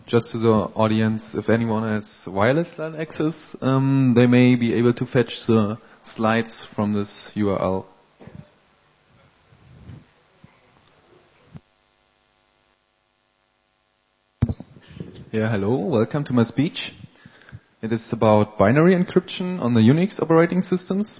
just to the audience, if anyone has wireless LAN access, they may be able to fetch the slides from this URL. Yeah, hello, welcome to my speech. It is about binary encryption on the Unix operating systems.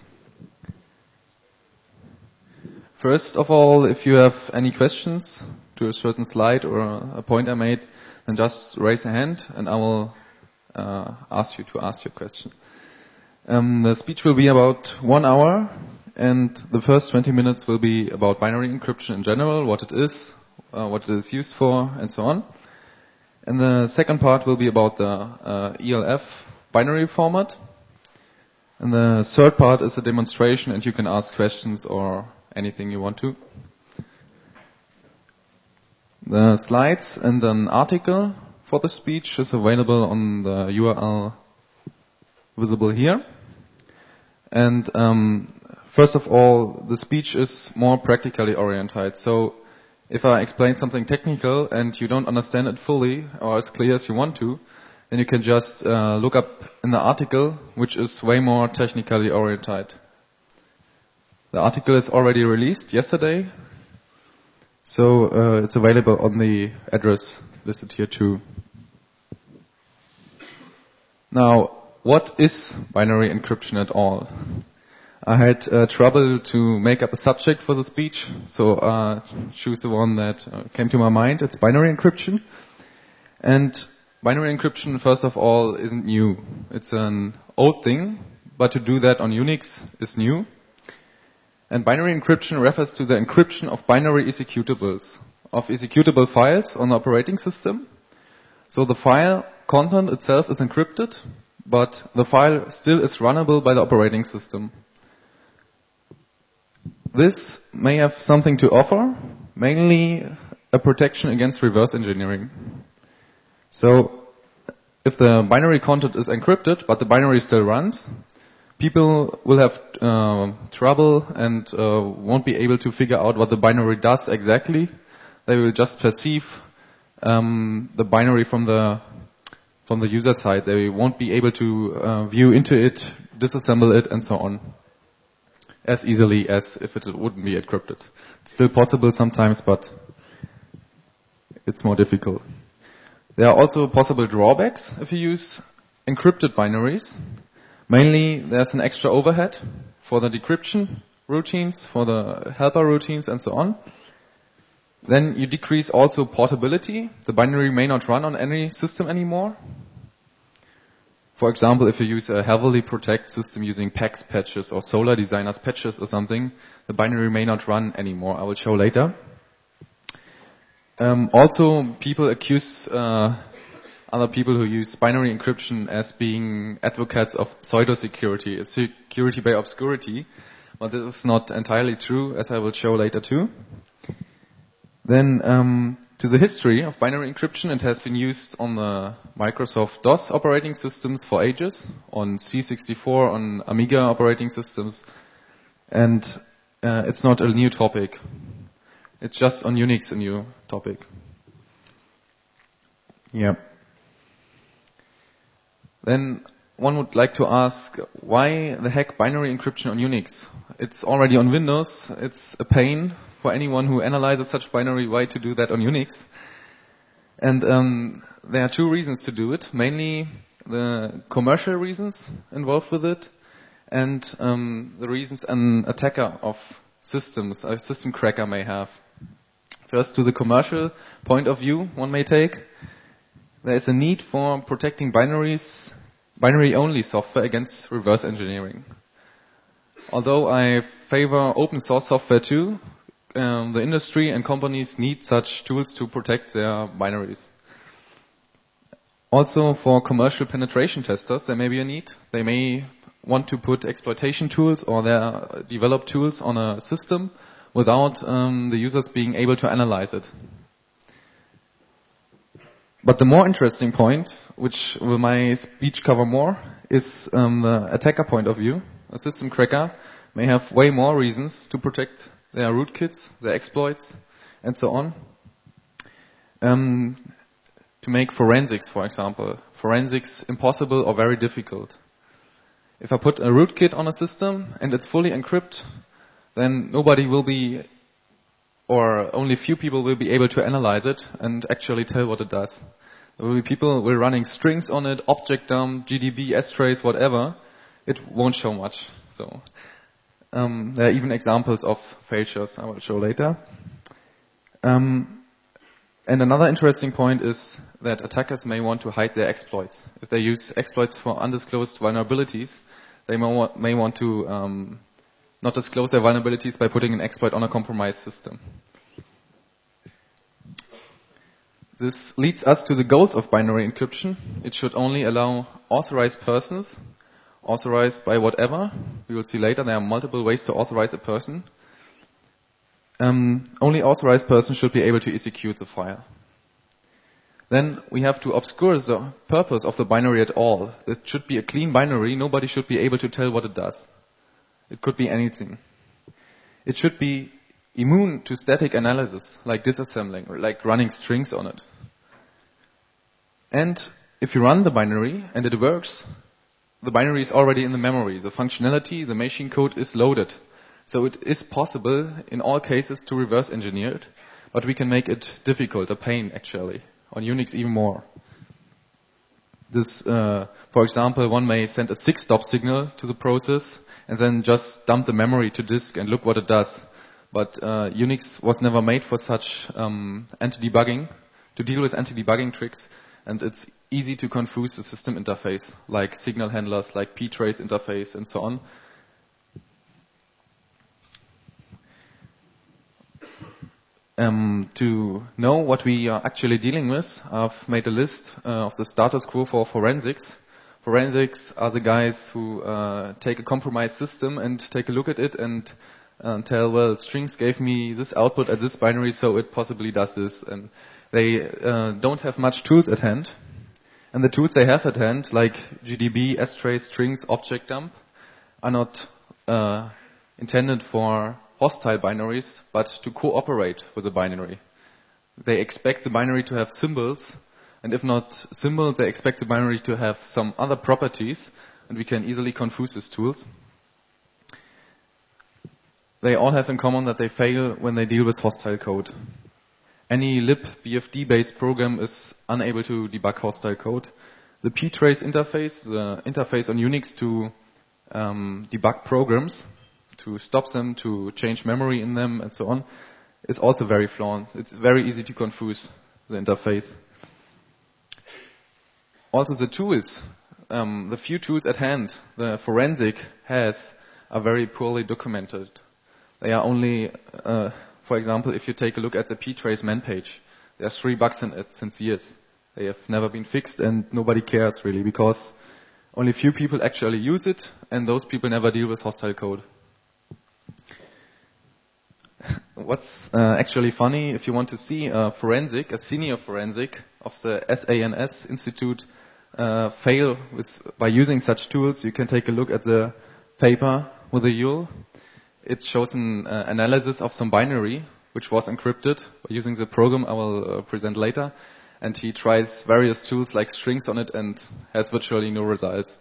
First of all, if you have any questions to a certain slide or a point I made, then just raise a hand and I will ask you to ask your question. The speech will be about 1 hour, and the first 20 minutes will be about binary encryption in general, what it is used for, and so on. And the second part will be about the ELF binary format. And the third part is a demonstration, and you can ask questions or anything you want to. The slides and an article for the speech is available on the URL visible here. And first of all, the speech is more practically oriented. So if I explain something technical and you don't understand it fully or as clear as you want to, then you can just look up in the article, which is way more technically oriented. The article is already released yesterday, so it's available on the address listed here too. Now, what is binary encryption at all? I had trouble to make up a subject for the speech, so choose the one that came to my mind. It's binary encryption. And binary encryption, first of all, isn't new. It's an old thing, but to do that on Unix is new. And binary encryption refers to the encryption of binary executables, of executable files on the operating system. So the file content itself is encrypted, but the file still is runnable by the operating system. This may have something to offer, mainly a protection against reverse engineering. So if the binary content is encrypted, but the binary still runs, people will have trouble and won't be able to figure out what the binary does exactly. They will just perceive the binary from the user side. They won't be able to view into it, disassemble it, and so on, as easily as if it wouldn't be encrypted. It's still possible sometimes, but it's more difficult. There are also possible drawbacks if you use encrypted binaries. Mainly, there's an extra overhead for the decryption routines, for the helper routines, and so on. Then you decrease also portability. The binary may not run on any system anymore. For example, if you use a heavily protected system using PAX patches or Solar Designers patches or something, the binary may not run anymore. I will show later. Also, people accuse other people who use binary encryption as being advocates of pseudo-security, security by obscurity, but this is not entirely true, as I will show later too. Then, to the history of binary encryption, it has been used on the Microsoft DOS operating systems for ages, on C64, on Amiga operating systems, and it's not a new topic. It's just on Unix a new topic. Yeah. Then one would like to ask, why the heck binary encryption on Unix? It's already on Windows. It's a pain for anyone who analyzes such binary. Why to do that on Unix? And there are two reasons to do it. Mainly the commercial reasons involved with it, and the reasons an attacker of systems, a system cracker, may have. First, to the commercial point of view one may take. There is a need for protecting binary-only software against reverse engineering. Although I favor open source software too, the industry and companies need such tools to protect their binaries. Also, for commercial penetration testers, there may be a need. They may want to put exploitation tools or their developed tools on a system without the users being able to analyze it. But the more interesting point, which will my speech cover more, is the attacker point of view. A system cracker may have way more reasons to protect their rootkits, their exploits, and so on. To to make forensics, for example. Forensics impossible or very difficult. If I put a rootkit on a system and it's fully encrypted, then nobody will be, or only few people will be able to analyze it and actually tell what it does. There will be people who are running strings on it, object dump, GDB, strace, whatever. It won't show much. So there are even examples of failures I will show later. And another interesting point is that attackers may want to hide their exploits. If they use exploits for undisclosed vulnerabilities, they may want to not disclose their vulnerabilities by putting an exploit on a compromised system. This leads us to the goals of binary encryption. It should only allow authorized persons, authorized by whatever. We will see later there are multiple ways to authorize a person. Only authorized persons should be able to execute the file. Then we have to obscure the purpose of the binary at all. It should be a clean binary. Nobody should be able to tell what it does. It could be anything. It should be immune to static analysis, like disassembling, or like running strings on it. And if you run the binary and it works, the binary is already in the memory. The functionality, the machine code is loaded. So it is possible in all cases to reverse engineer it, but we can make it difficult, a pain actually. On Unix even more. This, for example, one may send a 6-stop signal to the process and then just dump the memory to disk and look what it does. But Unix was never made for such anti-debugging, to deal with anti-debugging tricks, and it's easy to confuse the system interface, like signal handlers, like ptrace interface, and so on. To know what we are actually dealing with, I've made a list of the status quo for forensics. Forensics are the guys who take a compromised system and take a look at it and tell, well, strings gave me this output at this binary, so it possibly does this. And they don't have much tools at hand. And the tools they have at hand, like GDB, strace, strings, object dump, are not intended for hostile binaries, but to cooperate with a binary. They expect the binary to have symbols, and if not symbols, they expect the binary to have some other properties, and we can easily confuse these tools. They all have in common that they fail when they deal with hostile code. Any libBFD-based program is unable to debug hostile code. The ptrace interface, the interface on Unix to debug programs, to stop them, to change memory in them, and so on, is also very flawed. It's very easy to confuse the interface. Also the tools, the few tools at hand the forensic has are very poorly documented. They are only, for example, if you take a look at the ptrace man page, there are 3 bugs in it since years. They have never been fixed and nobody cares really because only few people actually use it and those people never deal with hostile code. What's actually funny, if you want to see a forensic, a senior forensic of the SANS Institute fail by using such tools, you can take a look at the paper with the UL. It shows an analysis of some binary, which was encrypted by using the program I will present later. And he tries various tools like strings on it and has virtually no results.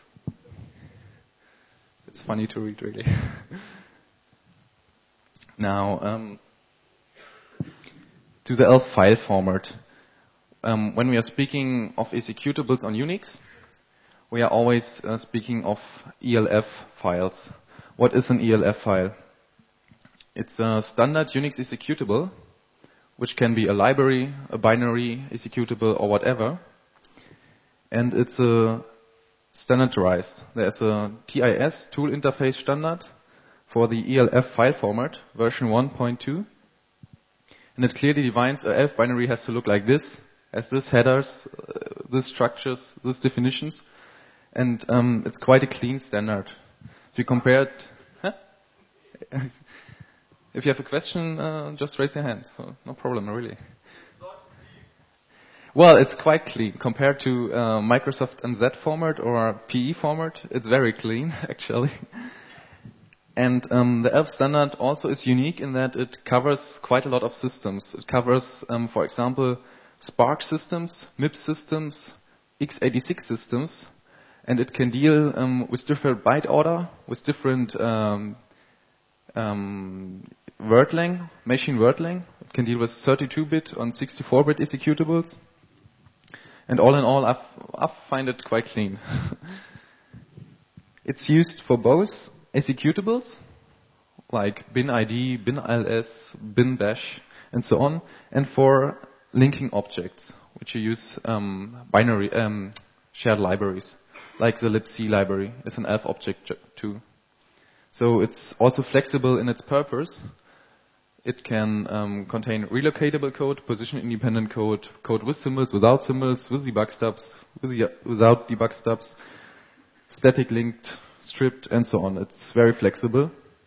It's funny to read, really. Now, to the ELF file format. When we are speaking of executables on Unix, we are always speaking of ELF files. What is an ELF file? It's a standard Unix executable, which can be a library, a binary executable, or whatever. And it's standardized. There's a TIS, Tool Interface Standard, for the ELF file format, version 1.2. And it clearly defines a ELF binary has to look like this, has this headers, this structures, this definitions. And it's quite a clean standard. If you compare it... Huh? If you have a question, just raise your hand. So no problem, really. Well, it's quite clean. Compared to Microsoft MZ format or PE format, it's very clean, actually. And the ELF standard also is unique in that it covers quite a lot of systems. It covers, for example, SPARC systems, MIPS systems, x86 systems, and it can deal with different byte order, with different word length, machine word length. It can deal with 32-bit and 64-bit executables. And all in all, I find it quite clean. It's used for both executables, like binID, binls, binbash, and so on, and for linking objects, which you use binary shared libraries, like the libc library is an ELF object too. So it's also flexible in its purpose. It can contain relocatable code, position-independent code, code with symbols, without symbols, with debug stubs, without debug stubs, static linked, stripped, and so on. It's very flexible.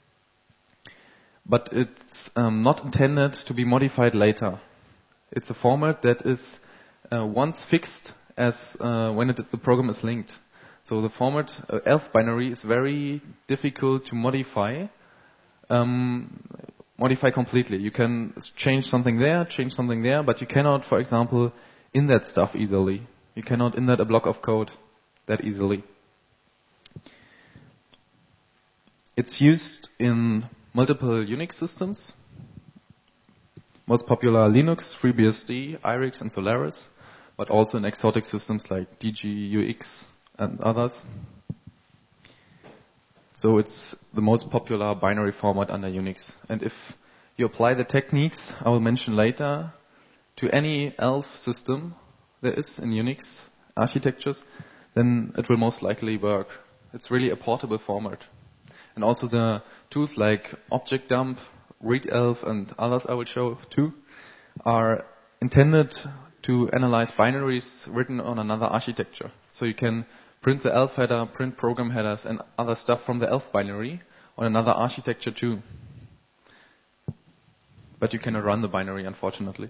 But it's not intended to be modified later. It's a format that is once fixed as when the program is linked. So the format ELF binary is very difficult to modify completely. You can change something there, but you cannot, for example, indent stuff easily. You cannot indent a block of code that easily. It's used in multiple Unix systems. Most popular Linux, FreeBSD, IRIX, and Solaris, but also in exotic systems like DG, UX, and others. So it's the most popular binary format under Unix. And if you apply the techniques I will mention later to any ELF system there is in Unix architectures, then it will most likely work. It's really a portable format. And also the tools like ObjectDump, ReadELF, and others I will show too are intended to analyze binaries written on another architecture. So you can print the ELF header, print program headers, and other stuff from the ELF binary on another architecture too. But you cannot run the binary, unfortunately.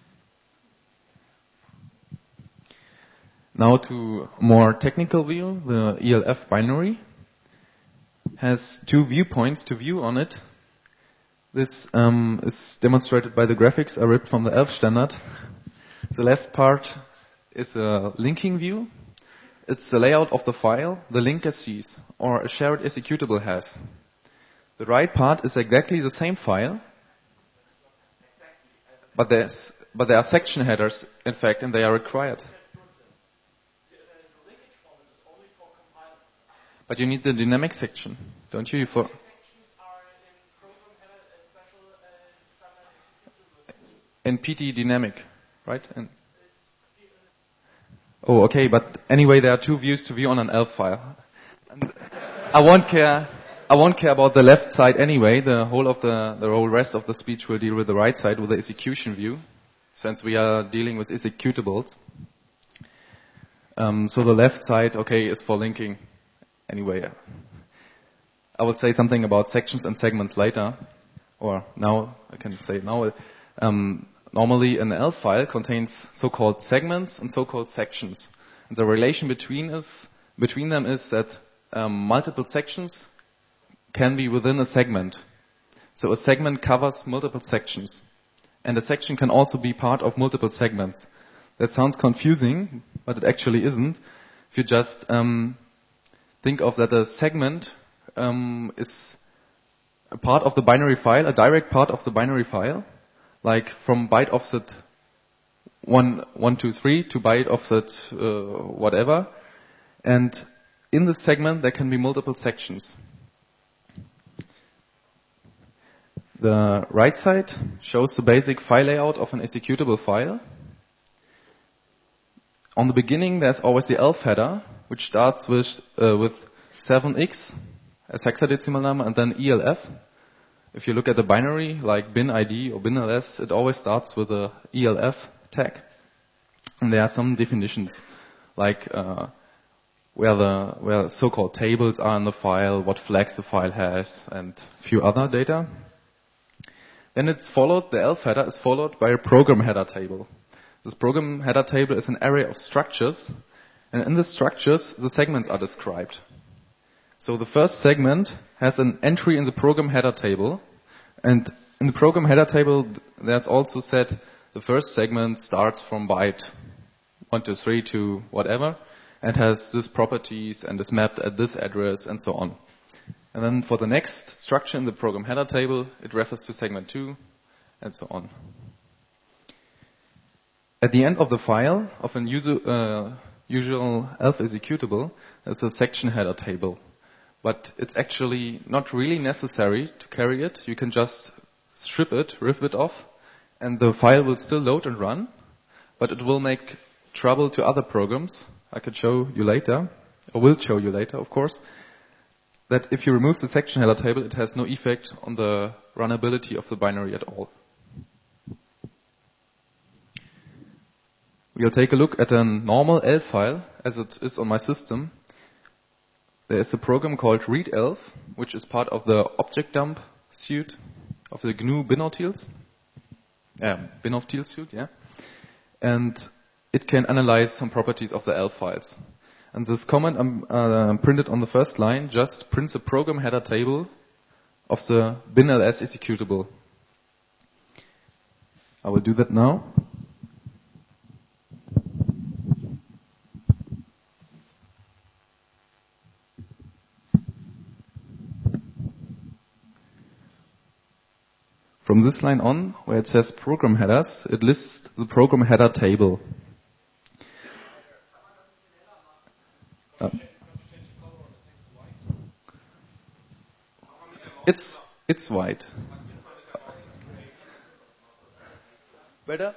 Now to a more technical view, the ELF binary has two viewpoints to view on it. This is demonstrated by the graphics I ripped from the ELF standard. The left part is a linking view. It's the layout of the file the linker sees, or a shared executable has. The right part is exactly the same file, but there are section headers, in fact, and they are required. But you need the dynamic section, don't you? In PT dynamic, right? Oh, okay, but anyway, there are two views to view on an ELF file. And I won't care about the left side anyway. The whole rest of the speech will deal with the right side, with the execution view, since we are dealing with executables. So the left side, okay, is for linking. Anyway, I will say something about sections and segments later, or now I can say now. Normally, an ELF file contains so-called segments and so-called sections, and the relation between them is that multiple sections can be within a segment. So a segment covers multiple sections, and a section can also be part of multiple segments. That sounds confusing, but it actually isn't. If you just think of that a segment is a part of the binary file, a direct part of the binary file, like from byte offset 123 to byte offset whatever. And in this segment there can be multiple sections. The right side shows the basic file layout of an executable file. On the beginning there's always the ELF header, which starts with 7x as hexadecimal number, and then ELF. If you look at the binary like binID or binls, it always starts with a ELF tag. And there are some definitions like where so-called tables are in the file, what flags the file has, and a few other data. Then the ELF header is followed by a program header table. This program header table is an array of structures, and in the structures the segments are described. So the first segment has an entry in the program header table, and in the program header table there's also said the first segment starts from byte 1 to 3 to whatever, and has this properties and is mapped at this address and so on. And then for the next structure in the program header table, it refers to segment 2 and so on. At the end of the file of a usual ELF executable, there's a section header table. But it's actually not really necessary to carry it. You can just strip it, rip it off, and the file will still load and run, but it will make trouble to other programs. I could show you later, or will show you later, of course, that if you remove the section header table, it has no effect on the runnability of the binary at all. We'll take a look at a normal ELF file, as it is on my system. There is a program called readelf, which is part of the object dump suite of the GNU binutils. Binutils suite, yeah. And it can analyze some properties of the ELF files. And this comment printed on the first line just prints a program header table of the binls executable. I will do that now. From this line on, where it says program headers, it lists the program header table. It's white. Better?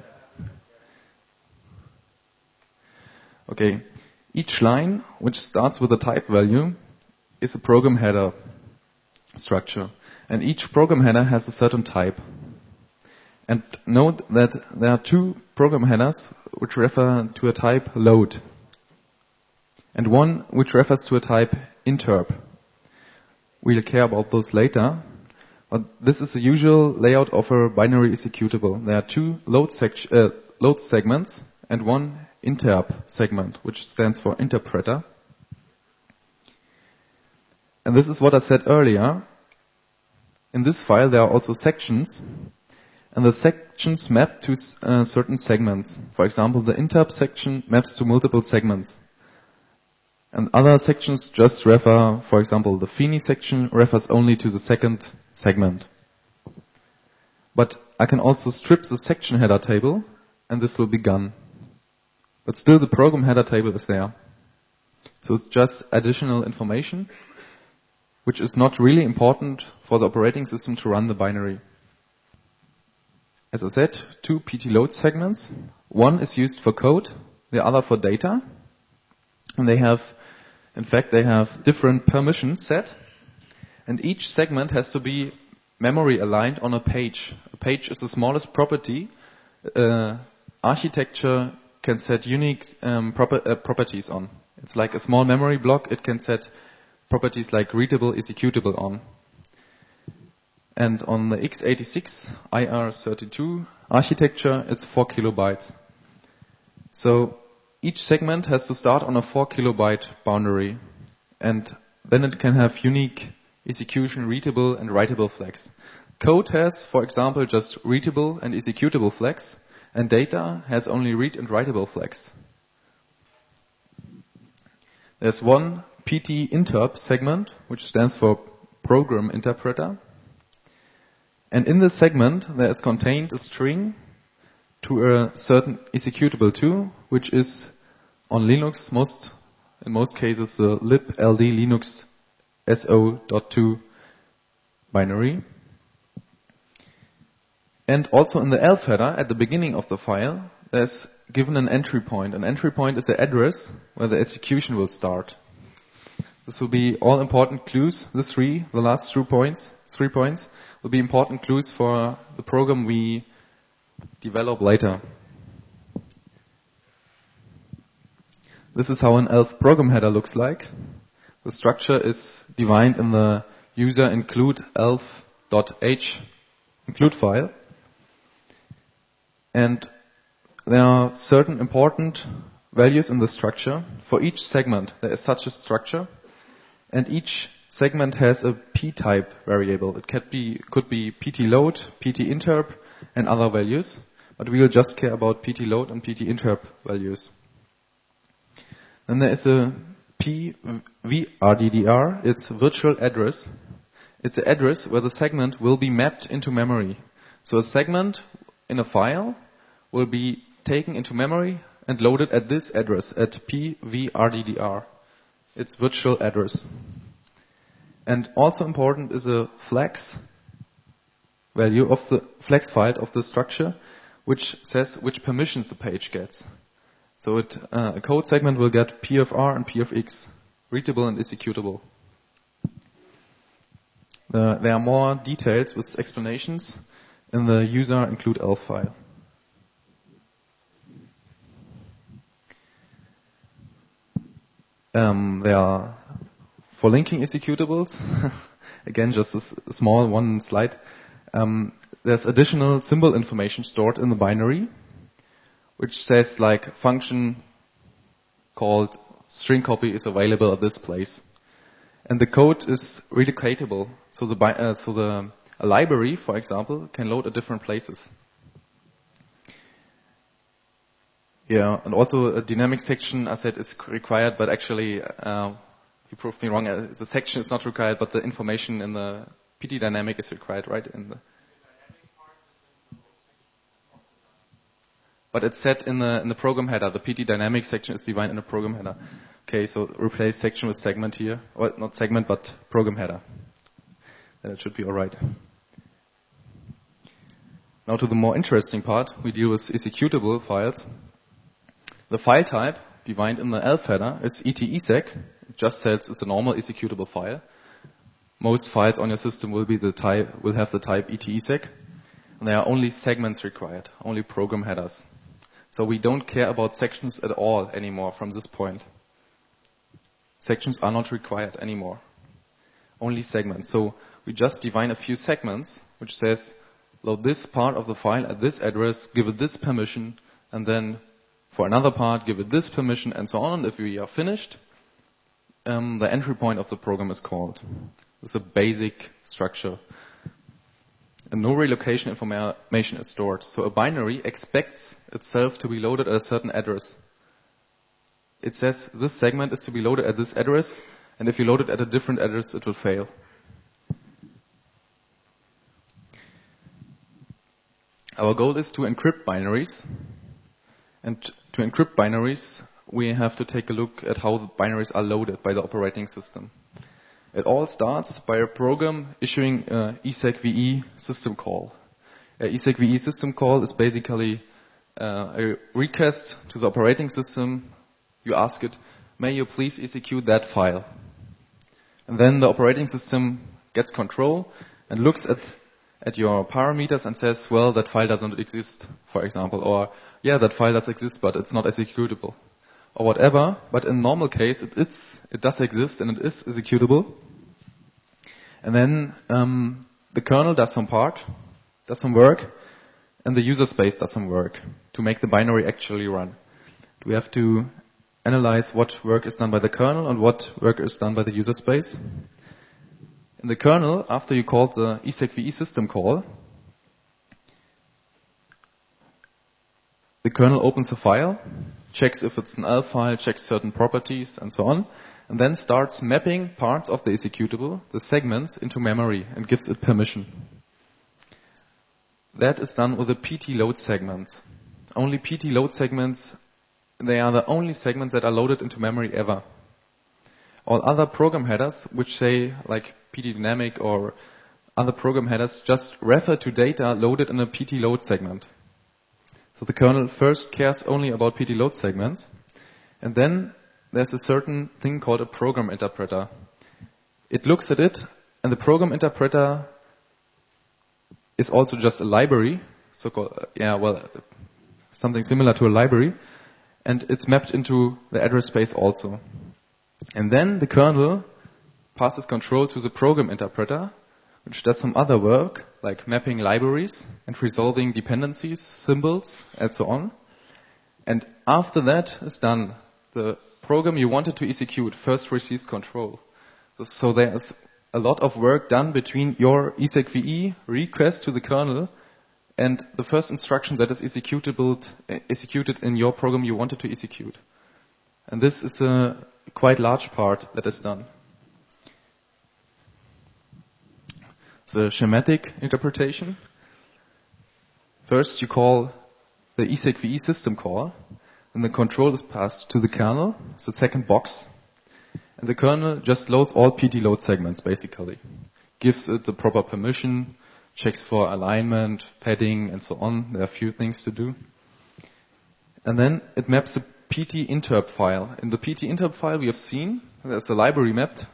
Okay. Each line, which starts with a type value, is a program header structure. And each program header has a certain type. And note that there are two program headers which refer to a type load, and one which refers to a type interp. We'll care about those later, but this is the usual layout of a binary executable. There are two load segments and one interp segment, which stands for interpreter. And this is what I said earlier. In this file there are also sections, and the sections map to certain segments. For example, the interp section maps to multiple segments. And other sections just refer, for example, the fini section refers only to the second segment. But I can also strip the section header table, and this will be gone. But still the program header table is there. So it's just additional information, which is not really important for the operating system to run the binary. As I said, two ptload segments. One is used for code, the other for data. And they have different permissions set. And each segment has to be memory aligned on a page. A page is the smallest property. Architecture can set unique properties on. It's like a small memory block. It can set properties like readable, executable on. And on the x86 IR32 architecture, it's 4 kilobytes. So each segment has to start on a 4 kilobyte boundary. And then it can have unique execution, readable and writable flags. Code has, for example, just readable and executable flags, and data has only read and writable flags. There's one PT interp segment, which stands for program interpreter. And in this segment, there is contained a string to a certain executable too, which is on Linux, in most cases, the libld linux so.2 binary. And also in the ELF header, at the beginning of the file, there's given an entry point. An entry point is the address where the execution will start. This will be all important clues. The last 3 points, will be important clues for the program we develop later. This is how an ELF program header looks like. The structure is defined in the user include elf.h include file. And there are certain important values in the structure. For each segment, there is such a structure. And each segment has a p-type variable. It could be ptload, ptinterp, and other values. but we will just care about ptload and ptinterp values. Then there is a PVRDDR, it's virtual address. It's an address where the segment will be mapped into memory. So a segment in a file will be taken into memory and loaded at this address, at PVRDDR. It's virtual address. And also important is a flex value of the flex file of the structure, which says which permissions the page gets. So a code segment will get PFR and PFX, readable and executable. There are more details with explanations in the user include elf file. There are, for linking executables, again just a small one slide, there's additional symbol information stored in the binary, which says like function called string copy is available at this place. And the code is relocatable, so a library, for example, can load at different places. Yeah, and also a dynamic section, I said, is required, but actually, you proved me wrong. The section is not required, but the information in the PT dynamic is required, right? But it's set in the program header. The PT dynamic section is defined in the program header. Okay, so replace section with segment here. Well, not segment, but program header. Then it should be alright. Now to the more interesting part, we deal with executable files. The file type defined in the elf header is etexec. It just says it's a normal executable file. Most files on your system will have the type etexec, and there are only segments required, only program headers. So we don't care about sections at all anymore from this point. Sections are not required anymore. Only segments. So we just define a few segments, which says, load this part of the file at this address, give it this permission, and then for another part, give it this permission, and so on. If we are finished, the entry point of the program is called. This is a basic structure. And no relocation information is stored. So a binary expects itself to be loaded at a certain address. It says this segment is to be loaded at this address, and if you load it at a different address, it will fail. Our goal is to encrypt binaries. And to encrypt binaries, we have to take a look at how the binaries are loaded by the operating system. It all starts by a program issuing an execve system call. An execve system call is basically a request to the operating system. You ask it, may you please execute that file? And then the operating system gets control and looks at your parameters and says, well, that file doesn't exist, for example, or yeah, that file does exist, but it's not executable, or whatever. But in normal case, it does exist and it is executable. And then the kernel does some work, and the user space does some work to make the binary actually run. We have to analyze what work is done by the kernel and what work is done by the user space. In the kernel, after you called the execve system call, the kernel opens a file, checks if it's an elf file, checks certain properties, and so on, and then starts mapping parts of the executable, the segments, into memory and gives it permission. That is done with the ptload segments. Only ptload segments, they are the only segments that are loaded into memory ever. All other program headers, which say like ptdynamic or other program headers, just refer to data loaded in a ptload segment. So the kernel first cares only about ptload segments, and then there's a certain thing called a program interpreter. It looks at it, and the program interpreter is also just a library, something similar to a library, and it's mapped into the address space also. And then the kernel passes control to the program interpreter, which does some other work, like mapping libraries and resolving dependencies, symbols, and so on. And after that is done, the program you wanted to execute first receives control. So there's a lot of work done between your execve request to the kernel and the first instruction that is executed in your program you wanted to execute. And this is a quite large part that is done. The schematic interpretation. First you call the execve system call, and the control is passed to the kernel, it's the second box. And the kernel just loads all PT load segments basically. Gives it the proper permission, checks for alignment, padding, and so on. There are a few things to do. And then it maps a PT interp file. In the PT interp file we have seen there's a library mapped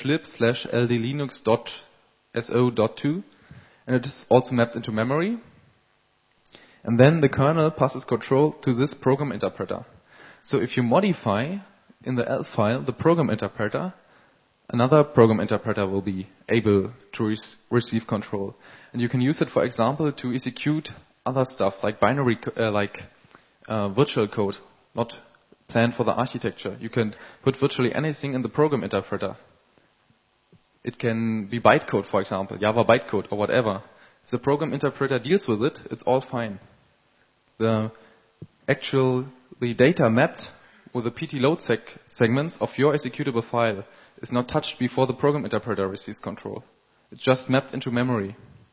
/lib/ldlinux.so.2, and it is also mapped into memory. And then the kernel passes control to this program interpreter. So if you modify in the ELF file the program interpreter, another program interpreter will be able to receive control. And you can use it, for example, to execute other stuff like binary, virtual code, not planned for the architecture. You can put virtually anything in the program interpreter. It can be bytecode, for example, Java bytecode or whatever. If the program interpreter deals with it, it's all fine. The data mapped with the PT load segments of your executable file is not touched before the program interpreter receives control. It's just mapped into memory.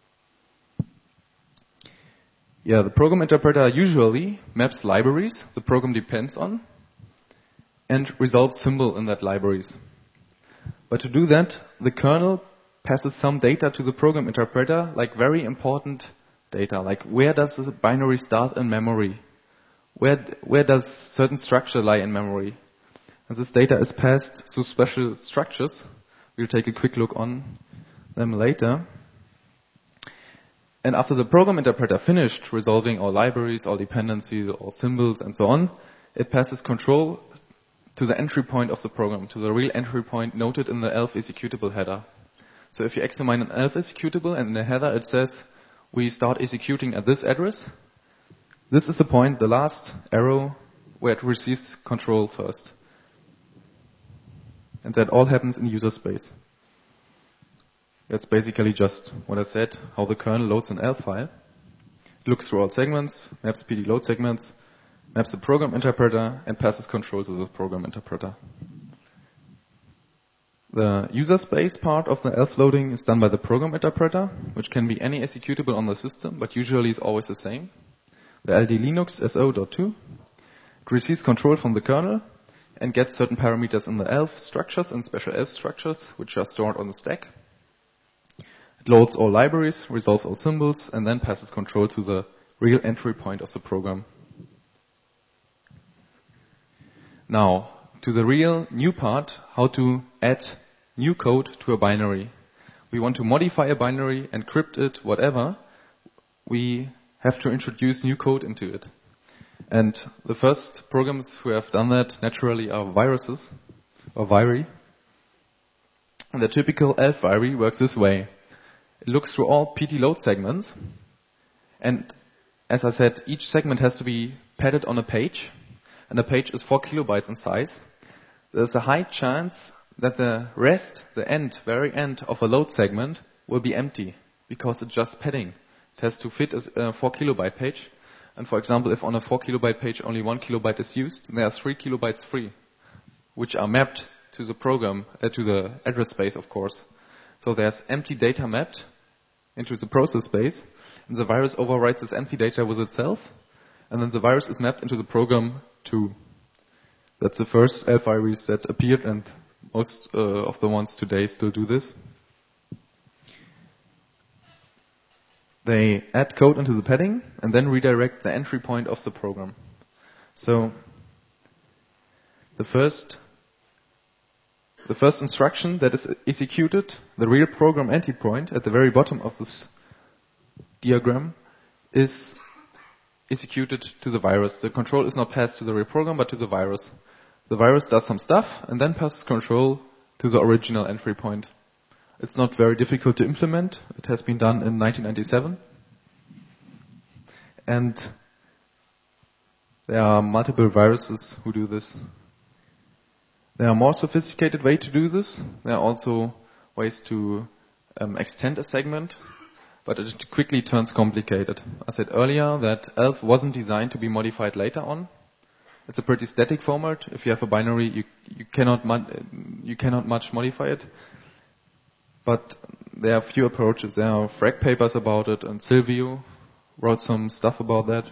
Yeah, the program interpreter usually maps libraries the program depends on and resolves symbol in that libraries. But to do that, the kernel passes some data to the program interpreter, like very important data, like where does the binary start in memory? Where does certain structure lie in memory? And this data is passed through special structures. We'll take a quick look on them later. And after the program interpreter finished resolving all libraries, all dependencies, all symbols, and so on, it passes control to the entry point of the program, to the real entry point noted in the ELF executable header. So if you examine an ELF executable and in the header it says, we start executing at this address, this is the point, the last arrow, where it receives control first. And that all happens in user space. That's basically just what I said, how the kernel loads an ELF file. It looks through all segments, maps PD load segments, maps the program interpreter, and passes control to the program interpreter. The user space part of the ELF loading is done by the program interpreter, which can be any executable on the system, but usually is always the same. The ldlinux.so.2. It receives control from the kernel and gets certain parameters in the ELF structures and special ELF structures, which are stored on the stack. It loads all libraries, resolves all symbols, and then passes control to the real entry point of the program. Now, to the real new part, how to add new code to a binary. We want to modify a binary, encrypt it, whatever. We have to introduce new code into it. And the first programs who have done that naturally are viruses, or viri. And the typical ELF viri works this way. It looks through all PT load segments, and as I said, each segment has to be padded on a page, and the page is 4 kilobytes in size. There's a high chance that the rest, the end, very end of a load segment will be empty, because it's just padding. It has to fit a 4 kilobyte page. And for example, if on a 4 kilobyte page only 1 kilobyte is used, there are 3 kilobytes free, which are mapped to the program, to the address space, of course. So there's empty data mapped into the process space, and the virus overwrites this empty data with itself, and then the virus is mapped into the program too. That's the first ELF virus that appeared, and most of the ones today still do this. They add code into the padding and then redirect the entry point of the program. So the first instruction that is executed, the real program entry point at the very bottom of this diagram, is executed to the virus. The control is not passed to the real program but to the virus. The virus does some stuff and then passes control to the original entry point. It's not very difficult to implement. It has been done in 1997. And there are multiple viruses who do this. There are more sophisticated ways to do this. There are also ways to extend a segment. but it quickly turns complicated. I said earlier that ELF wasn't designed to be modified later on. It's a pretty static format. If you have a binary, you cannot much modify it. But there are a few approaches. There are FRAC papers about it, and Silvio wrote some stuff about that.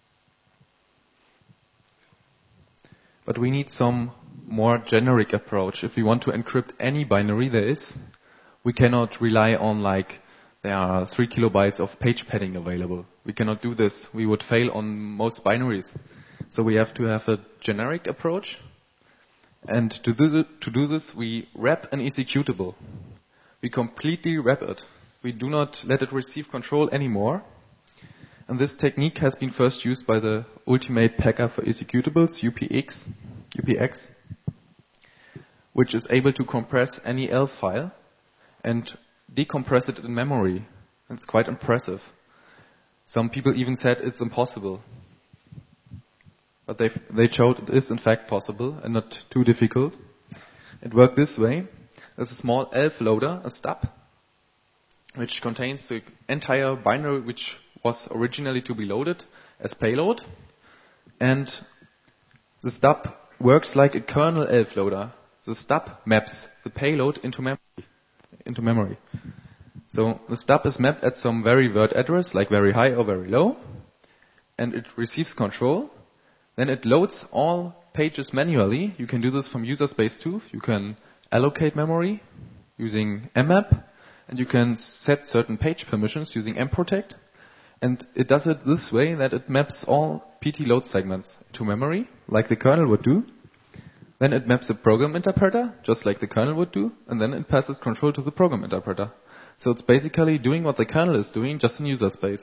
But we need some more generic approach. If we want to encrypt any binary there is, we cannot rely on like there are 3 kilobytes of page padding available. We cannot do this. We would fail on most binaries. So we have to have a generic approach. And to do this, we wrap an executable. We completely wrap it. We do not let it receive control anymore. And this technique has been first used by the Ultimate Packer for Executables, UPX, which is able to compress any ELF file and decompress it in memory. It's quite impressive. Some people even said it's impossible. But they showed it is in fact possible and not too difficult. It worked this way. There's a small ELF loader, a stub, which contains the entire binary which was originally to be loaded as payload. And the stub works like a kernel ELF loader. The stub maps the payload into memory. So the stub is mapped at some very word address, like very high or very low, and it receives control. Then it loads all pages manually. You can do this from user space too. You can allocate memory using mmap, and you can set certain page permissions using mprotect. And it does it this way that it maps all PT load segments to memory, like the kernel would do. Then it maps a program interpreter, just like the kernel would do, and then it passes control to the program interpreter. So it's basically doing what the kernel is doing, just in user space.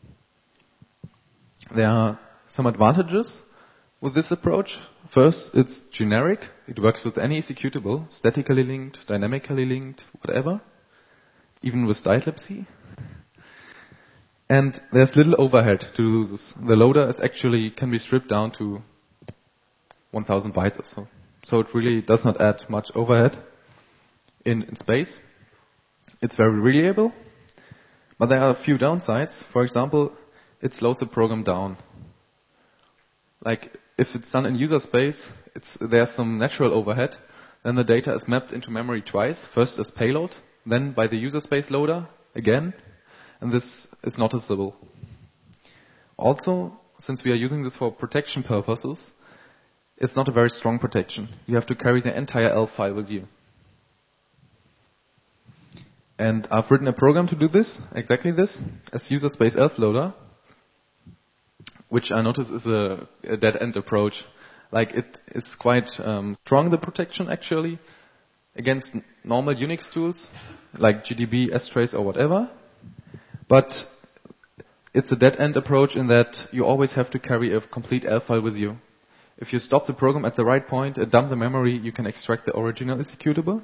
There are some advantages with this approach. First, it's generic. It works with any executable, statically linked, dynamically linked, whatever, even with dilapsy. And there's little overhead to do this. The loader can be stripped down to 1000 bytes or so. So it really does not add much overhead in space. It's very reliable, but there are a few downsides. For example, it slows the program down. Like if it's done in user space, there's some natural overhead. Then the data is mapped into memory twice, first as payload, then by the user space loader again. And this is noticeable. Also, since we are using this for protection purposes, it's not a very strong protection. You have to carry the entire ELF file with you. And I've written a program to do this, exactly this, as user space ELF loader, which I notice is a dead-end approach. Like it is quite strong, the protection actually, against normal Unix tools, like GDB, strace or whatever. But it's a dead-end approach in that you always have to carry a complete ELF file with you. If you stop the program at the right point and dump the memory, you can extract the original executable.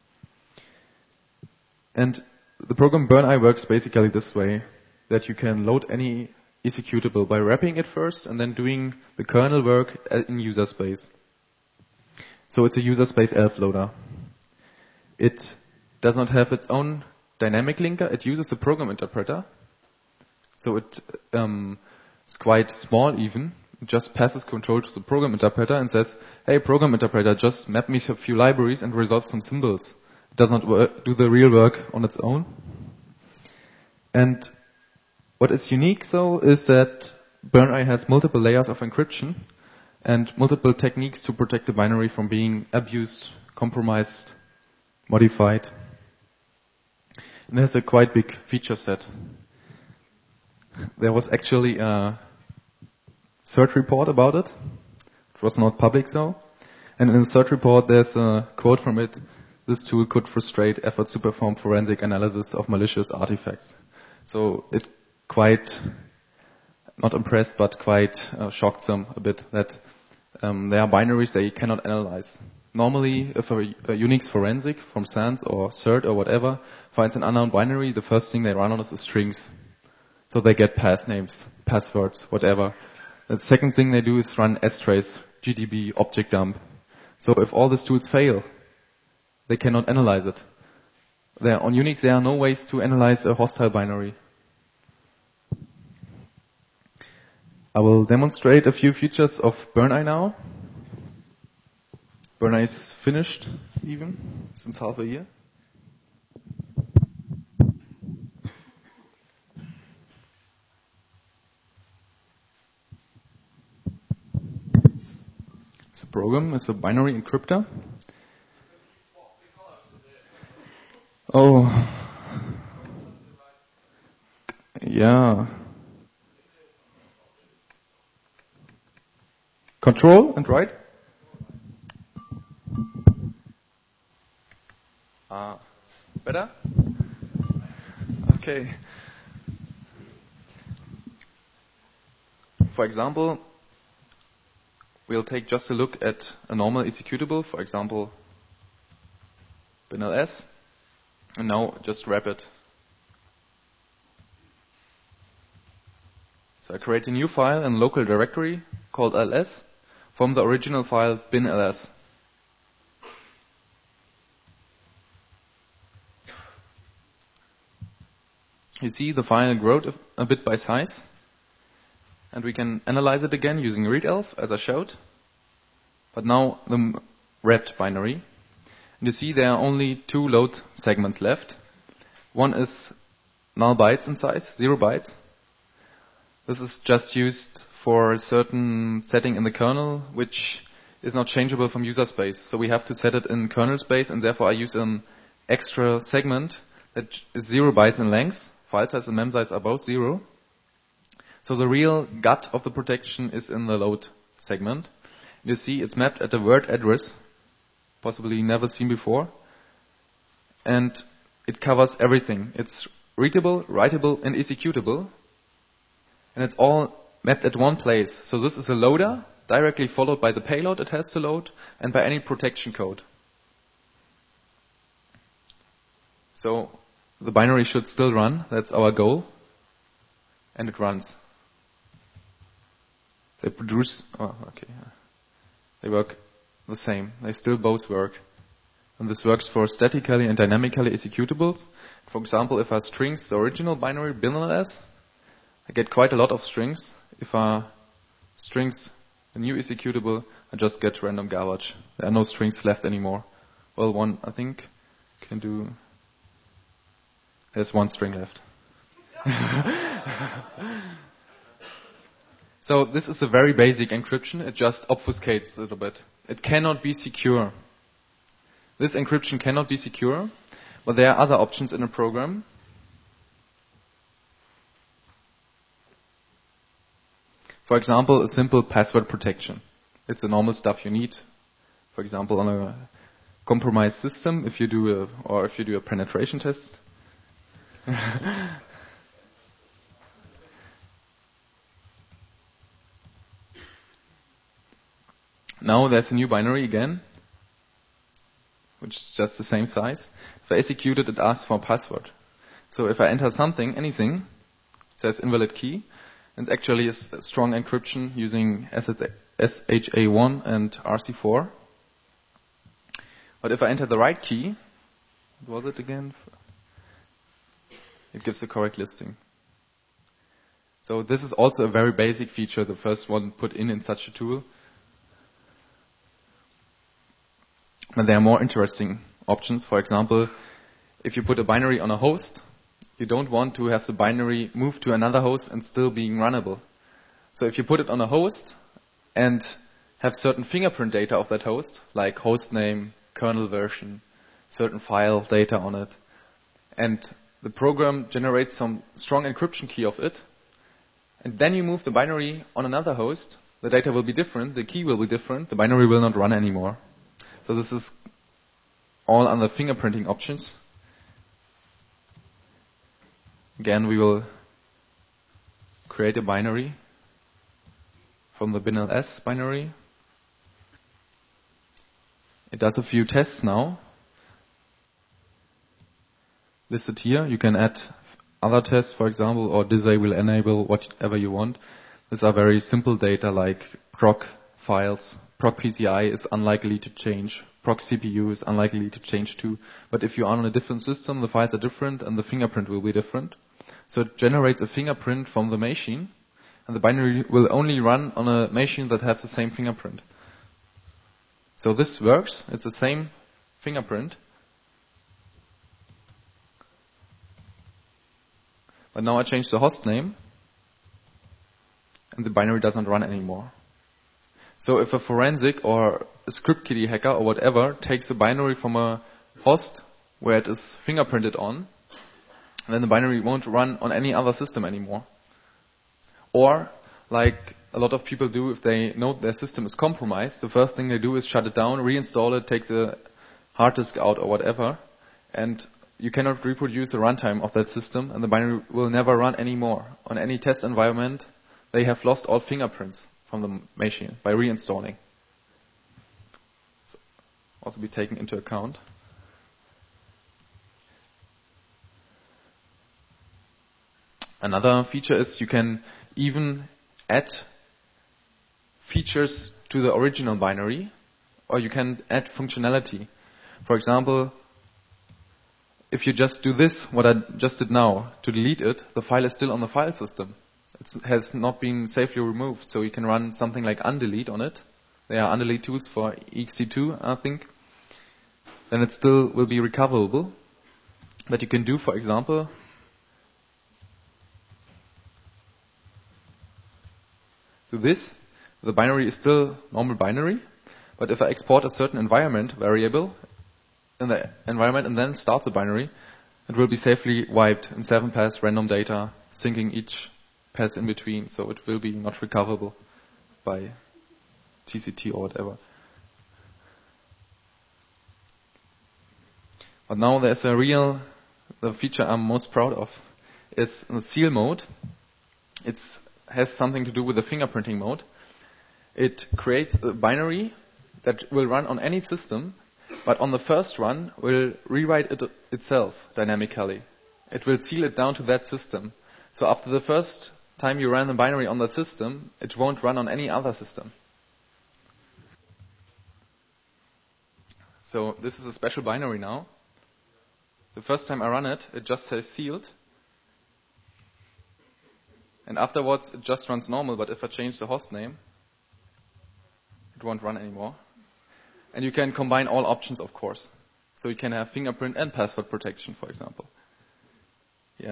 And the program BurnEye works basically this way, that you can load any executable by wrapping it first and then doing the kernel work in user space. So it's a user space ELF loader. It does not have its own dynamic linker. It uses a program interpreter. So it is quite small even. It just passes control to the program interpreter and says, hey, program interpreter, just map me a few libraries and resolve some symbols. It does not do the real work on its own. And what is unique, though, is that BurnEye has multiple layers of encryption and multiple techniques to protect the binary from being abused, compromised, modified. And it has a quite big feature set. There was actually a search report about it. It was not public, though. And in the search report, there's a quote from it: "This tool could frustrate efforts to perform forensic analysis of malicious artifacts." So it quite, not impressed, but quite shocked them a bit that there are binaries they cannot analyze. Normally, if a Unix forensic from SANS or CERT or whatever finds an unknown binary, the first thing they run on is the strings. So they get pass names, passwords, whatever. The second thing they do is run strace, GDB, object dump. So if all these tools fail, they cannot analyze it. On Unix, there are no ways to analyze a hostile binary. I will demonstrate a few features of BurnEye now. BurnEye is finished even since half a year. This program is a binary encryptor. Oh, yeah. Control and write. Better? Okay. For example, we'll take just a look at a normal executable, for example, binls, and now just wrap it. So I create a new file in local directory called ls from the original file binls. You see the file grew a bit by size, and we can analyze it again using readelf as I showed. But now the wrapped binary. And you see there are only two load segments left. One is null bytes in size, 0 bytes. This is just used for a certain setting in the kernel, which is not changeable from user space. So we have to set it in kernel space, and therefore I use an extra segment that is 0 bytes in length. File size and mem size are both 0. So the real gut of the protection is in the load segment. You see it's mapped at a word address, possibly never seen before. And it covers everything. It's readable, writable, and executable. And it's all mapped at one place. So this is a loader, directly followed by the payload it has to load, and by any protection code. So the binary should still run. That's our goal. And it runs. They produce... Oh, okay. They work the same. They still both work. And this works for statically and dynamically executables. For example, if I strings the original binary binls, I get quite a lot of strings. If I strings a new executable, I just get random garbage. There are no strings left anymore. Well, one, I think, can do... There's one string left. So this is a very basic encryption. It just obfuscates a little bit. It cannot be secure. This encryption cannot be secure, but there are other options in a program. For example, a simple password protection. It's the normal stuff you need. For example, on a compromised system, if you do a penetration test. Now there's a new binary again, which is just the same size. If I execute it, it asks for a password. So if I enter something, anything, it says invalid key. And it's actually a strong encryption using SHA-1 and RC4. But if I enter the right key, what was it again? It gives the correct listing. So this is also a very basic feature, the first one put in such a tool. But there are more interesting options. For example, if you put a binary on a host, you don't want to have the binary move to another host and still being runnable. So if you put it on a host and have certain fingerprint data of that host, like host name, kernel version, certain file data on it, and the program generates some strong encryption key of it, and then you move the binary on another host, the data will be different, the key will be different, the binary will not run anymore. So this is all under fingerprinting options. Again, we will create a binary from the binls binary. It does a few tests now. Listed here. You can add other tests, for example, or disable, enable, whatever you want. These are very simple data like proc files. Proc PCI is unlikely to change. Proc CPU is unlikely to change too. But if you are on a different system, the files are different and the fingerprint will be different. So it generates a fingerprint from the machine, and the binary will only run on a machine that has the same fingerprint. So this works, it's the same fingerprint. But now I change the host name, and the binary doesn't run anymore. So if a forensic or a script kiddie hacker or whatever takes a binary from a host where it is fingerprinted on, then the binary won't run on any other system anymore. Or, like a lot of people do if they know their system is compromised, the first thing they do is shut it down, reinstall it, take the hard disk out or whatever, and you cannot reproduce the runtime of that system, and the binary will never run anymore. On any test environment, they have lost all fingerprints from the machine by reinstalling. So also be taken into account. Another feature is you can even add features to the original binary, or you can add functionality. For example, if you just do this, what I just did now, to delete it, the file is still on the file system. It has not been safely removed, so you can run something like undelete on it. There are undelete tools for ext2, I think. Then it still will be recoverable. But you can do, for example, do this. The binary is still normal binary, but if I export a certain environment variable in the environment and then start the binary, it will be safely wiped in 7-pass random data, syncing each pass in between, so it will be not recoverable by TCT or whatever. But now there's the feature I'm most proud of is the seal mode. It has something to do with the fingerprinting mode. It creates a binary that will run on any system, but on the first run will rewrite it itself dynamically. It will seal it down to that system. So after the first time you run the binary on that system, it won't run on any other system. So this is a special binary now. The first time I run it, it just says sealed. And afterwards, it just runs normal, but if I change the host name, it won't run anymore. And you can combine all options, of course. So you can have fingerprint and password protection, for example. Yeah.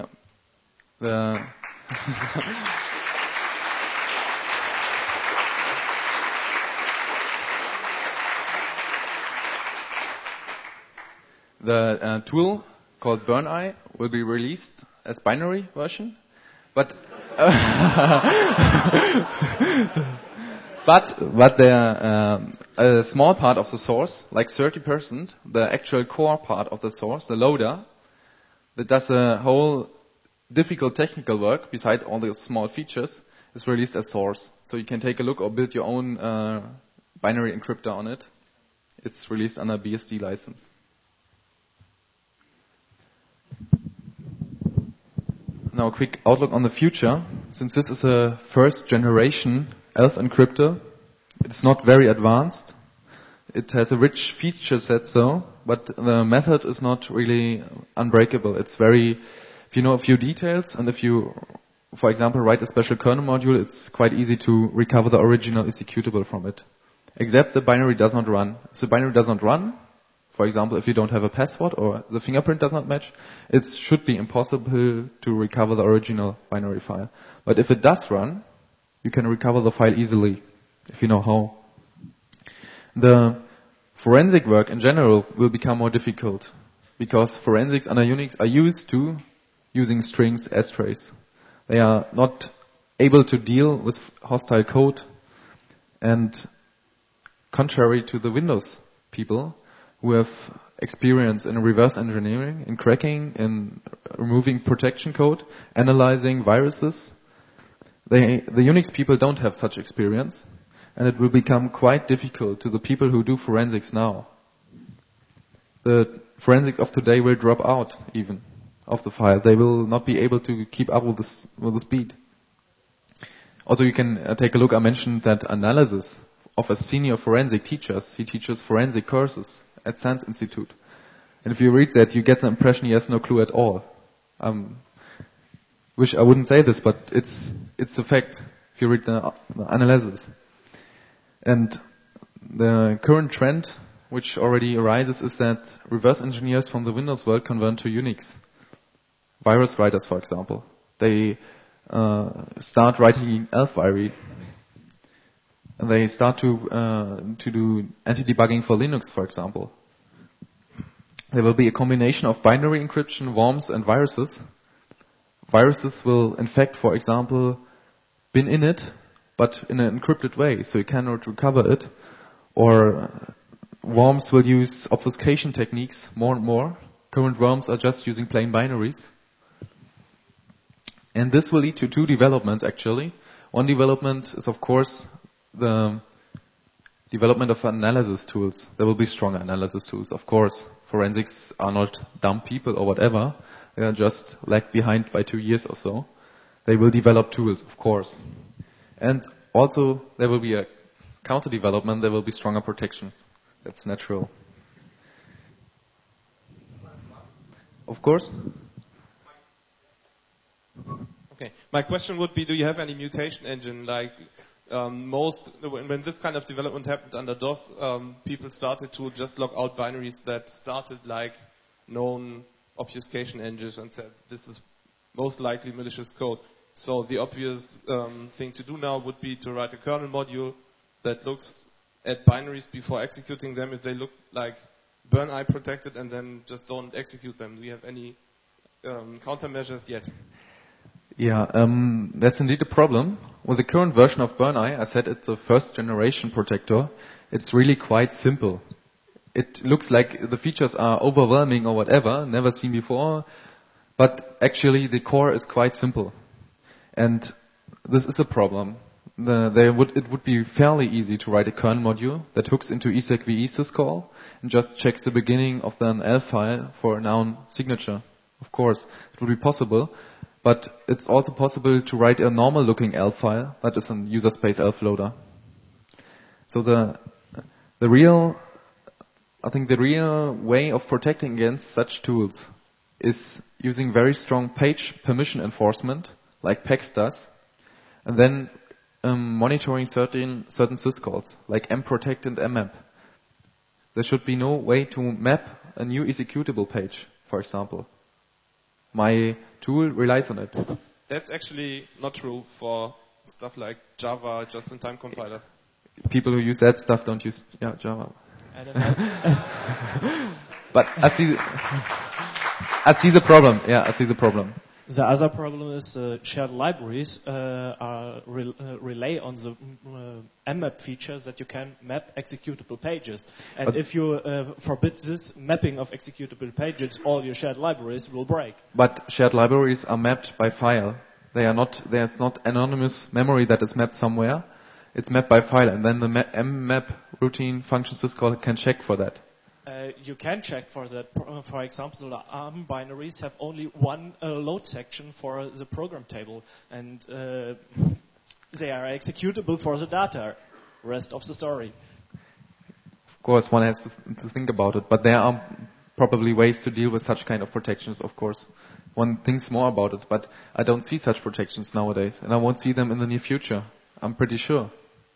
The tool called BurnEye will be released as binary version, but a small part of the source, like 30%, the actual core part of the source, the loader, that does a whole difficult technical work, besides all the small features, is released as source. So you can take a look or build your own binary encryptor on it. It's released under BSD license. Now a quick outlook on the future. Since this is a first generation ELF encryptor, it's not very advanced. It has a rich feature set though, but the method is not really unbreakable. It's very, if you know a few details and if you, for example, write a special kernel module, it's quite easy to recover the original executable from it. Except the binary does not run. If the binary does not run, for example, if you don't have a password or the fingerprint does not match, it should be impossible to recover the original binary file. But if it does run, you can recover the file easily, if you know how. The forensic work in general will become more difficult, because forensics under Unix are used to using strings as trace. They are not able to deal with hostile code, and contrary to the Windows people, who have experience in reverse engineering, in cracking, in removing protection code, analyzing viruses. The Unix people don't have such experience, and it will become quite difficult to the people who do forensics now. The forensics of today will drop out even of the file. They will not be able to keep up with the speed. Also, you can take a look. I mentioned that analysis of a senior forensic teacher. He teaches forensic courses at Science Institute. And if you read that, you get the impression he has no clue at all. Wish I wouldn't say this, but it's a fact. if you read the analysis. And the current trend, which already arises, is that reverse engineers from the Windows world convert to Unix. Virus writers, for example. They start writing Elfviry. And they start to do anti-debugging for Linux, for example. There will be a combination of binary encryption, worms, and viruses. Viruses will infect, for example, bin-init, but in an encrypted way, so you cannot recover it. Or worms will use obfuscation techniques more and more. Current worms are just using plain binaries. And this will lead to two developments, actually. One development is, of course, the development of analysis tools. There will be stronger analysis tools, of course. Forensics are not dumb people or whatever. They are just lagged behind by 2 years or so. They will develop tools, of course. And also, there will be a counter development. There will be stronger protections. That's natural. Of course. Okay. My question would be, do you have any mutation engine like when this kind of development happened under DOS, people started to just log out binaries that started like known obfuscation engines and said this is most likely malicious code. So the obvious thing to do now would be to write a kernel module that looks at binaries before executing them if they look like BurnEye protected, and then just don't execute them. Do you have any countermeasures yet? Yeah, that's indeed a problem. With the current version of BurnEye, I said it's a first generation protector. It's really quite simple. It looks like the features are overwhelming or whatever, never seen before, but actually the core is quite simple. And this is a problem. It would be fairly easy to write a kernel module that hooks into execve syscall and just checks the beginning of an ELF file for a noun signature. Of course, it would be possible. But it's also possible to write a normal-looking ELF file that is a user space ELF loader. So the real way of protecting against such tools is using very strong page permission enforcement, like PEX does, and then monitoring certain syscalls, like mprotect and mmap. There should be no way to map a new executable page, for example. My tool relies on it. That's actually not true for stuff like Java just-in-time compilers. People who use that stuff don't use Java. I don't know. But I see the problem. Yeah, I see the problem. The other problem is shared libraries rely on the mmap feature that you can map executable pages. And but if you forbid this mapping of executable pages, all your shared libraries will break. But shared libraries are mapped by file. There's not anonymous memory that is mapped somewhere. It's mapped by file, and then the mmap routine function syscall can check for that. You can check for that. For example, the ARM binaries have only one load section for the program table, and they are executable for the data. Rest of the story. Of course, one has to think about it, but there are probably ways to deal with such kind of protections, of course. One thinks more about it, but I don't see such protections nowadays, and I won't see them in the near future. I'm pretty sure.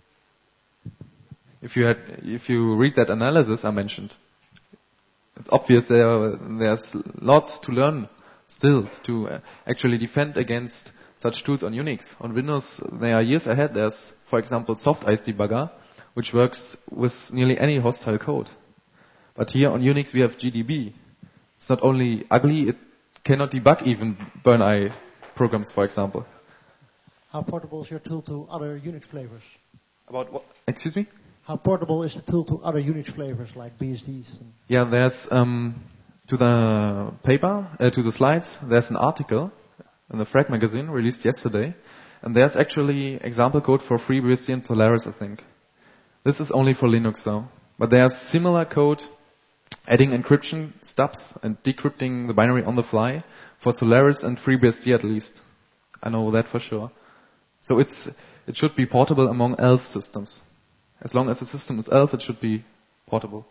If you read that analysis I mentioned, it's obvious there's lots to learn still to actually defend against such tools on Unix. On Windows, they are years ahead. There's, for example, SoftICE debugger, which works with nearly any hostile code. But here on Unix, we have GDB. It's not only ugly, it cannot debug even BurnEye programs, for example. How portable is your tool to other Unix flavors? About what? Excuse me? How portable is the tool to other Unix flavors like BSDs? Yeah, there's to the paper, to the slides, there's an article in the Frag magazine released yesterday, and there's actually example code for FreeBSD and Solaris, I think. This is only for Linux though, but there's similar code adding encryption stubs and decrypting the binary on the fly for Solaris and FreeBSD at least. I know that for sure. So it should be portable among ELF systems. As long as the system is ELF, it should be portable.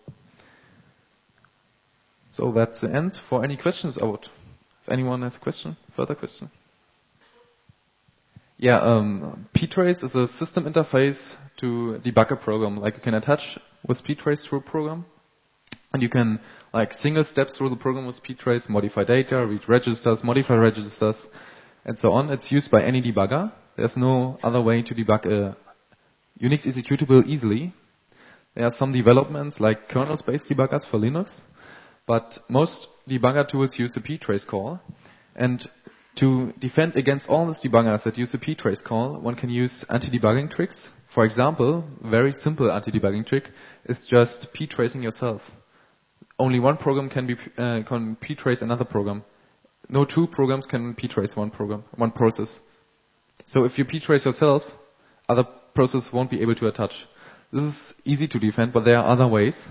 So that's the end. For any questions, if anyone has a question, further question. ptrace is a system interface to debug a program. Like you can attach with ptrace through a program, and you can like single steps through the program with ptrace, modify data, read registers, modify registers, and so on. It's used by any debugger. There's no other way to debug a Unix executable easily. There are some developments like kernel-based debuggers for Linux, but most debugger tools use the ptrace call. And to defend against all these debuggers that use the ptrace call, one can use anti-debugging tricks. For example, very simple anti-debugging trick is just ptracing yourself. Only one program can ptrace another program. No two programs can ptrace one process. So if you ptrace yourself, other processes won't be able to attach. This is easy to defend, but there are other ways.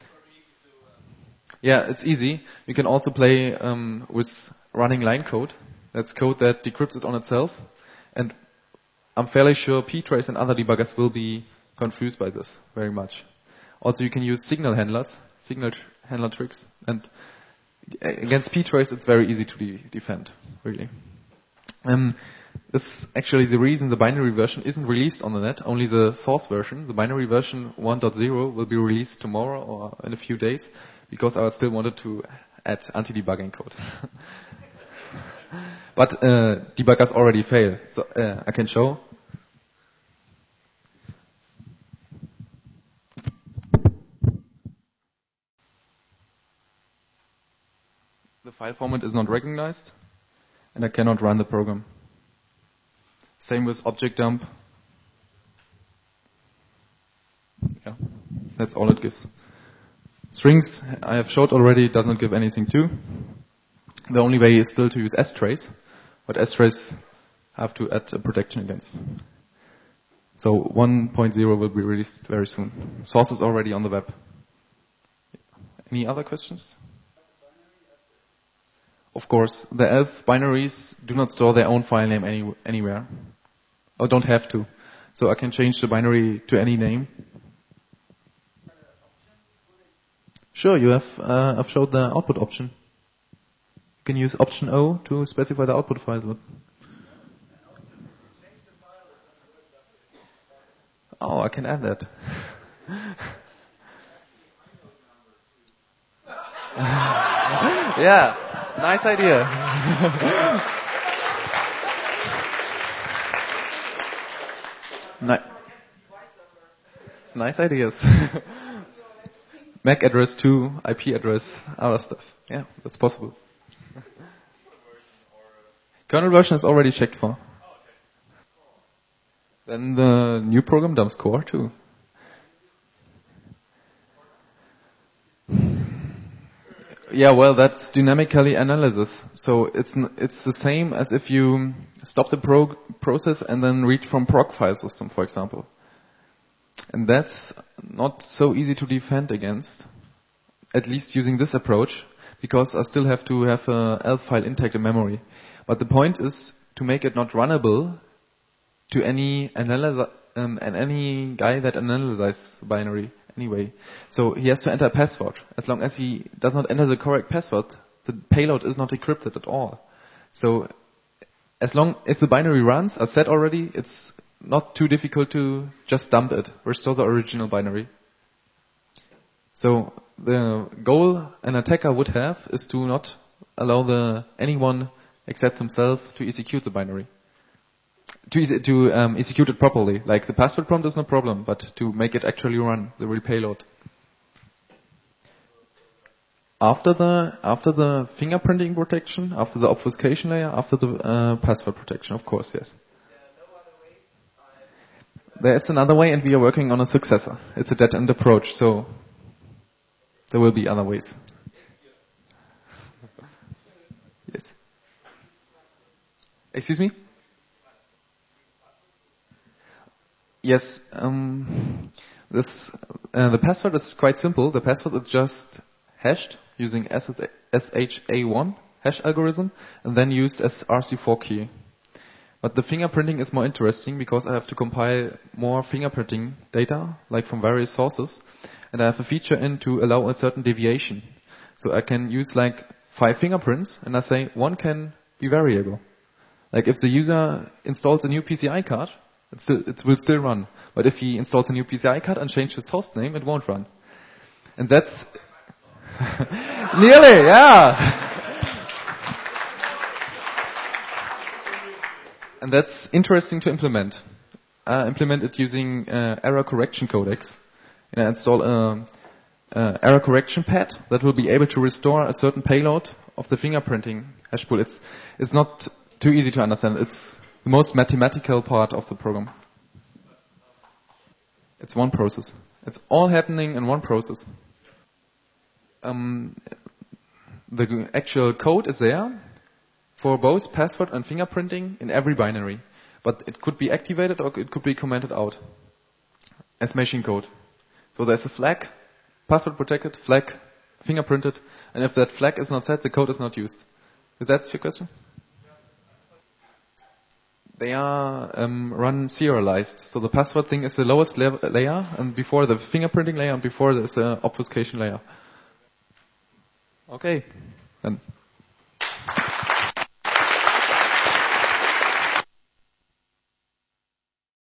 Yeah, it's easy. You can also play with running line code. That's code that decrypts it on itself. And I'm fairly sure ptrace and other debuggers will be confused by this very much. Also, you can use signal handler tricks. And against ptrace, it's very easy to defend, really. This is actually the reason the binary version isn't released on the net, only the source version. The binary version 1.0 will be released tomorrow or in a few days, because I still wanted to add anti-debugging code. But debuggers already fail, so I can show. The file format is not recognized, and I cannot run the program. Same with object dump. Yeah, that's all it gives. Strings, I have showed already, does not give anything too. The only way is still to use strace, but strace have to add a protection against. So 1.0 will be released very soon. Source is already on the web. Any other questions? Of course, the ELF binaries do not store their own file name anywhere. Or don't have to. So I can change the binary to any name. Sure, you have, I've showed the output option. You can use option O to specify the output file. Oh, I can add that. Yeah, nice idea. Nice ideas. MAC address too, IP address, other stuff. Yeah, that's possible. Kernel version is already checked for. Then the new program dumps core too. Yeah, well, that's dynamically analysis. So it's the same as if you stop the process and then read from proc file system, for example. And that's not so easy to defend against, at least using this approach, because I still have to have a ELF file intact in memory. But the point is to make it not runnable to any any guy that analyzes binary anyway. So he has to enter a password. As long as he does not enter the correct password, the payload is not encrypted at all. So if the binary runs, as said already, it's not too difficult to just dump it, restore the original binary. So the goal an attacker would have is to not allow anyone except himself to execute the binary. To execute it properly. Like the password prompt is no problem, but to make it actually run, the real payload. After the fingerprinting protection, after the obfuscation layer, after the password protection, of course, yes. There is another way, and we are working on a successor. It's a dead-end approach, so there will be other ways. Yes. Excuse me? Yes. The password is quite simple. The password is just hashed using SHA-1 hash algorithm, and then used as RC4 key. But the fingerprinting is more interesting because I have to compile more fingerprinting data, like from various sources, and I have a feature in to allow a certain deviation. So I can use like 5 fingerprints, and I say one can be variable. Like if the user installs a new PCI card, it will still run. But if he installs a new PCI card and changes his host name, it won't run. And that's nearly, yeah. And that's interesting to implement. Implement it using error correction codecs. Install error correction pad that will be able to restore a certain payload of the fingerprinting hash pool. It's not too easy to understand. It's the most mathematical part of the program. It's one process. It's all happening in one process. The actual code is there for both password and fingerprinting in every binary. But it could be activated or it could be commented out as machine code. So there's a flag, password protected, flag, fingerprinted, and if that flag is not set, the code is not used. Is that your question? They are run serialized. So the password thing is the lowest layer, and before the fingerprinting layer, and before there's an obfuscation layer. Okay, then.